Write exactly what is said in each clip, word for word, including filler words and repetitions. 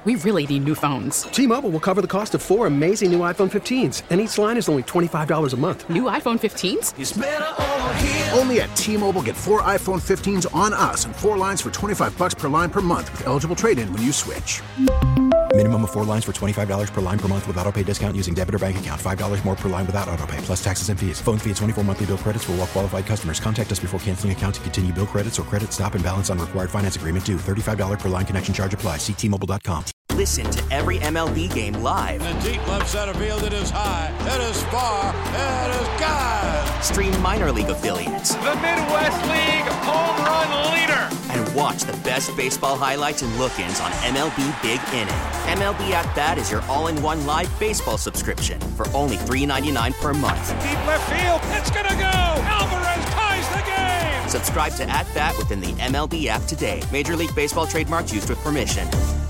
We really need new phones. T-Mobile will cover the cost of four amazing new iPhone fifteens, and each line is only twenty-five dollars a month. New iPhone fifteens? It's better over here. Only at T-Mobile, get four iPhone fifteens on us and four lines for twenty-five dollars per line per month with eligible trade-in when you switch. Minimum of four lines for twenty-five dollars per line per month with autopay discount using debit or bank account. five dollars more per line without autopay, plus taxes and fees. Phone fee at twenty-four monthly bill credits for well-qualified customers. Contact us before canceling account to continue bill credits or credit stop and balance on required finance agreement due. thirty-five dollars per line connection charge applies. See T Mobile dot com. Listen to every M L B game live. In the deep left center field, it is high, it is far, it is gone. Stream minor league affiliates. The Midwest League home run leader. And watch the best baseball highlights and look-ins on M L B Big Inning. M L B At Bat is your all-in-one live baseball subscription for only three dollars and ninety-nine cents per month. Deep left field, it's gonna go. Alvarez ties the game. Subscribe to At Bat within the M L B app today. Major League Baseball trademarks used with permission.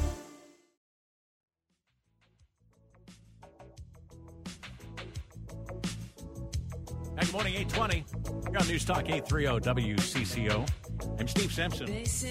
Good morning, eight twenty. You're on News Talk eight thirty W C C O. I'm Steve Simpson.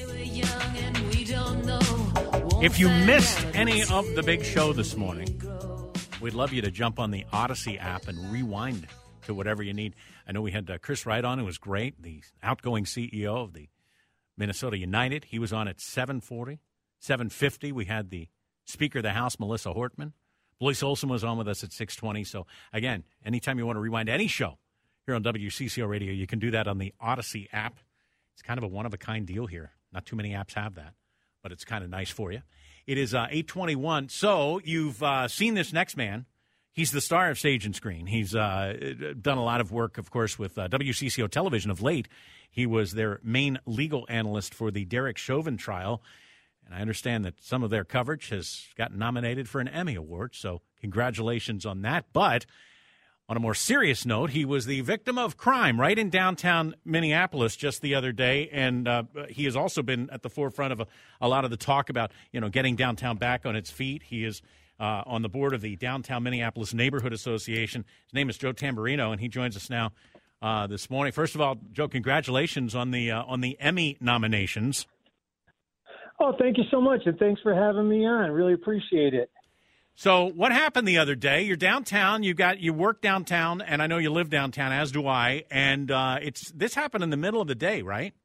If you missed any of the big show this morning, we'd love you to jump on the Odyssey app and rewind to whatever you need. I know we had uh, Chris Wright on. It was great. The outgoing C E O of the Minnesota United. He was on at seven forty, seven fifty. We had the Speaker of the House, Melissa Hortman. Blois Olson was on with us at six twenty. So, again, anytime you want to rewind any show here on W C C O Radio, you can do that on the Odyssey app. It's kind of a one-of-a-kind deal here. Not too many apps have that, but it's kind of nice for you. It is uh, eight twenty-one. So you've uh, seen this next man. He's the star of Stage and Screen. He's uh, done a lot of work, of course, with uh, W C C O Television of late. He was their main legal analyst for the Derek Chauvin trial. And I understand that some of their coverage has gotten nominated for an Emmy Award, so congratulations on that. But on a more serious note, he was the victim of crime right in downtown Minneapolis just the other day, and uh, he has also been at the forefront of a, a lot of the talk about, you know, getting downtown back on its feet. He is uh, on the board of the Downtown Minneapolis Neighborhood Association. His name is Joe Tamburino, and he joins us now uh, this morning. First of all, Joe, congratulations on the uh, on the Emmy nominations. Oh, thank you so much, and thanks for having me on. Really appreciate it. So what happened the other day? You're downtown. You got you work downtown, and I know you live downtown, as do I. And uh, it's this happened in the middle of the day, right?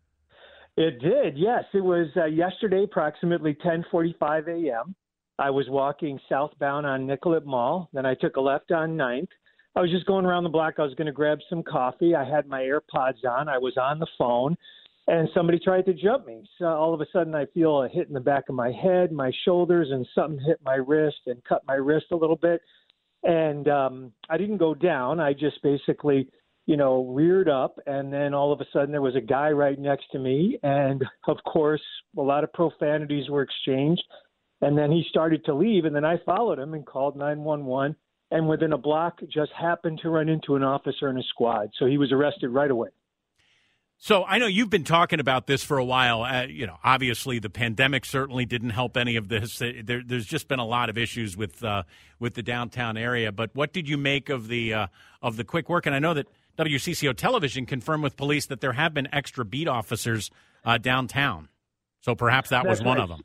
It did, yes. It was uh, yesterday, approximately ten forty-five a.m. I was walking southbound on Nicollet Mall. Then I took a left on ninth. I was just going around the block. I was going to grab some coffee. I had my AirPods on. I was on the phone. And somebody tried to jump me. So all of a sudden I feel a hit in the back of my head, my shoulders, and something hit my wrist and cut my wrist a little bit. And um, I didn't go down. I just basically, you know, reared up. And then all of a sudden there was a guy right next to me. And, of course, a lot of profanities were exchanged. And then he started to leave. And then I followed him and called nine one one. And within a block just happened to run into an officer and a squad. So he was arrested right away. So I know you've been talking about this for a while. Uh, you know, obviously the pandemic certainly didn't help any of this. There, there's just been a lot of issues with uh, with the downtown area. But what did you make of the uh, of the quick work? And I know that W C C O Television confirmed with police that there have been extra beat officers uh, downtown. So perhaps that That's was one right. of them.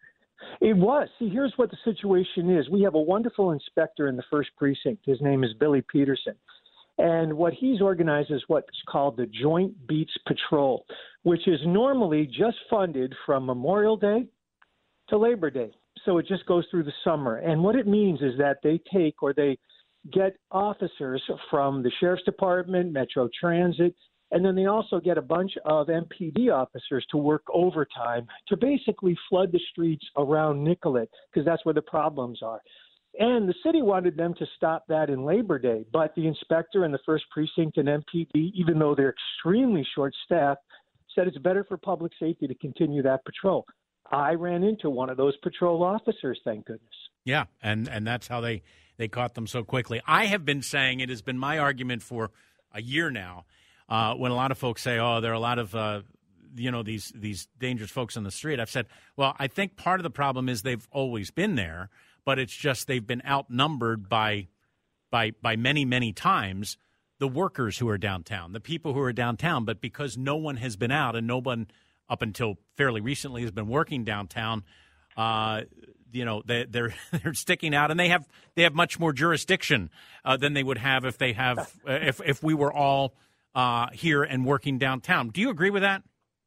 It was. See, here's what the situation is. We have a wonderful inspector in the first precinct. His name is Billy Peterson. And what he's organized is what's called the Joint Beats Patrol, which is normally just funded from Memorial Day to Labor Day. So it just goes through the summer. And what it means is that they take or they get officers from the Sheriff's Department, Metro Transit, and then they also get a bunch of M P D officers to work overtime to basically flood the streets around Nicollet, because that's where the problems are. And the city wanted them to stop that in Labor Day, but the inspector in the first precinct and M P D, even though they're extremely short-staffed, said it's better for public safety to continue that patrol. I ran into one of those patrol officers, thank goodness. Yeah, and, and that's how they, they caught them so quickly. I have been saying, it has been my argument for a year now, uh, when a lot of folks say, oh, there are a lot of uh, you know these these dangerous folks on the street. I've said, well, I think part of the problem is they've always been there, but it's just they've been outnumbered by by by many, many times the workers who are downtown, the people who are downtown. But because no one has been out and no one up until fairly recently has been working downtown, uh, you know, they, they're they're sticking out, and they have they have much more jurisdiction uh, than they would have if they have uh, if if we were all uh, here and working downtown. Do you agree with that?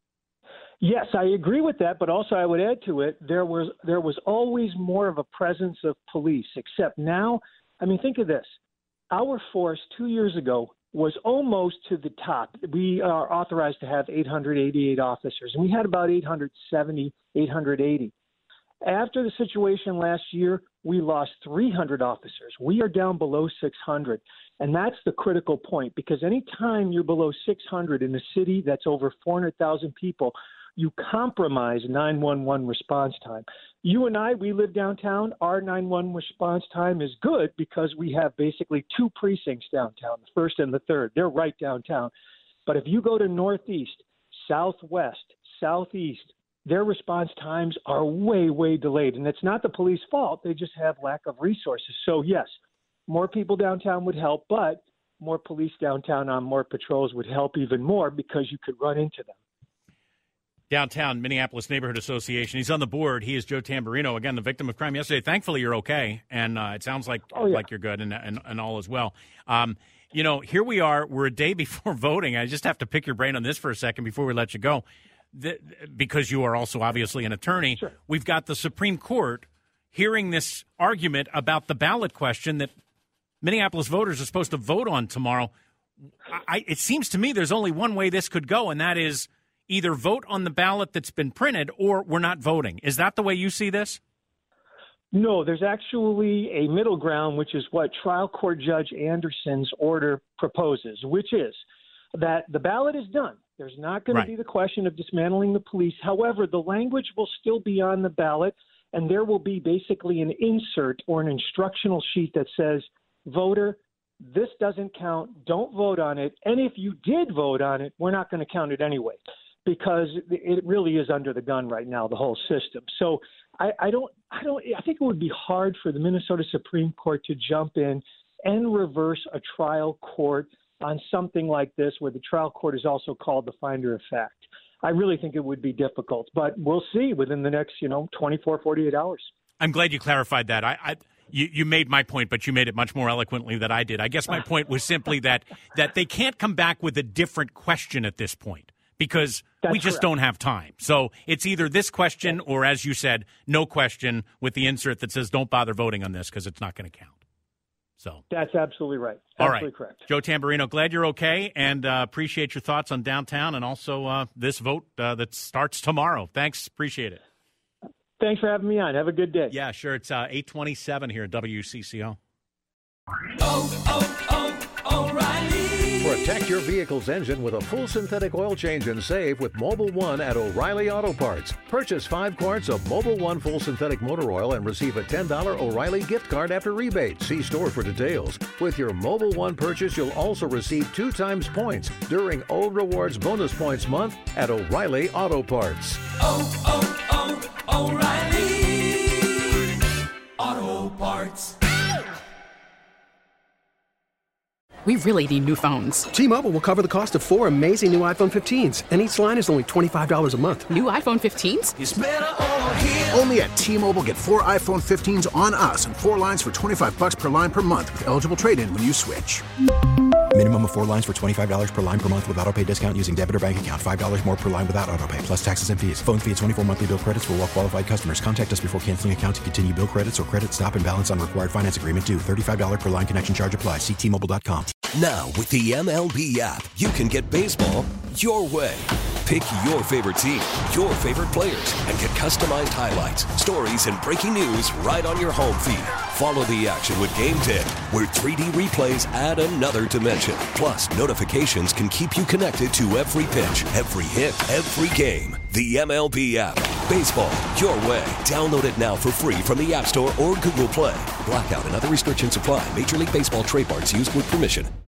Yes, I agree with that, but also I would add to it, there was there was always more of a presence of police, except now, I mean, think of this. Our force two years ago was almost to the top. We are authorized to have eight hundred eighty-eight officers, and we had about eight hundred seventy, eight hundred eighty. After the situation last year, we lost three hundred officers. We are down below six hundred, and that's the critical point, because any time you're below six hundred in a city that's over four hundred thousand people, you compromise nine one one response time. You and I, we live downtown. Our nine one one response time is good because we have basically two precincts downtown, the first and the third. They're right downtown. But if you go to northeast, southwest, southeast, their response times are way, way delayed. And it's not the police fault. They just have lack of resources. So, yes, more people downtown would help, but more police downtown on more patrols would help even more because you could run into them. Downtown Minneapolis Neighborhood Association. He's on the board. He is Joe Tamburino, again, the victim of crime yesterday. Thankfully, you're okay, and uh, it sounds like oh, yeah. like you're good and, and, and all is well. Um, you know, here we are. We're a day before voting. I just have to pick your brain on this for a second before we let you go, the, because you are also obviously an attorney. Sure. We've got the Supreme Court hearing this argument about the ballot question that Minneapolis voters are supposed to vote on tomorrow. I, it seems to me there's only one way this could go, and that is either vote on the ballot that's been printed or we're not voting. Is that the way you see this? No, there's actually a middle ground, which is what trial court Judge Anderson's order proposes, which is that the ballot is done. There's not going Right. to be the question of dismantling the police. However, the language will still be on the ballot, and there will be basically an insert or an instructional sheet that says, voter, this doesn't count. Don't vote on it. And if you did vote on it, we're not going to count it anyway, because it really is under the gun right now, the whole system. So I, I don't, I don't, I think it would be hard for the Minnesota Supreme Court to jump in and reverse a trial court on something like this, where the trial court is also called the finder of fact. I really think it would be difficult, but we'll see within the next, you know, twenty-four, forty-eight hours. I'm glad you clarified that. I, I you, you made my point, but you made it much more eloquently than I did. I guess my point was simply that that they can't come back with a different question at this point, because That's we just correct. don't have time. So it's either this question or, as you said, no question with the insert that says don't bother voting on this because it's not going to count. So That's absolutely right. all Absolutely right. correct. Joe Tamburino, glad you're okay, and uh, appreciate your thoughts on downtown and also uh, this vote uh, that starts tomorrow. Thanks. Appreciate it. Thanks for having me on. Have a good day. Yeah, sure. It's uh, eight twenty-seven here at W C C O. Oh, oh, oh, O'Reilly. Protect your vehicle's engine with a full synthetic oil change and save with Mobil one at O'Reilly Auto Parts. Purchase five quarts of Mobil one full synthetic motor oil and receive a ten dollars O'Reilly gift card after rebate. See store for details. With your Mobil one purchase, you'll also receive two times points during O Rewards Bonus Points Month at O'Reilly Auto Parts. Oh, oh, oh, O'Reilly Auto Parts. We really need new phones. T-Mobile will cover the cost of four amazing new iPhone fifteens, and each line is only twenty-five dollars a month. New iPhone fifteens? It's better over here. Only at T-Mobile, get four iPhone fifteens on us and four lines for twenty-five bucks per line per month with eligible trade-in when you switch. Minimum of four lines for twenty-five dollars per line per month with autopay discount using debit or bank account. five dollars more per line without autopay, plus taxes and fees. Phone fee at twenty-four monthly bill credits for well-qualified customers. Contact us before canceling account to continue bill credits or credit stop and balance on required finance agreement due. thirty-five dollars per line connection charge applies. See T Mobile dot com. Now, with the M L B app, you can get baseball your way. Pick your favorite team, your favorite players, and get customized highlights, stories, and breaking news right on your home feed. Follow the action with Game Day, where three D replays add another dimension. Plus, notifications can keep you connected to every pitch, every hit, every game. The M L B app. Baseball your way. Download it now for free from the App Store or Google Play. Blackout and other restrictions apply. Major League Baseball trademarks used with permission.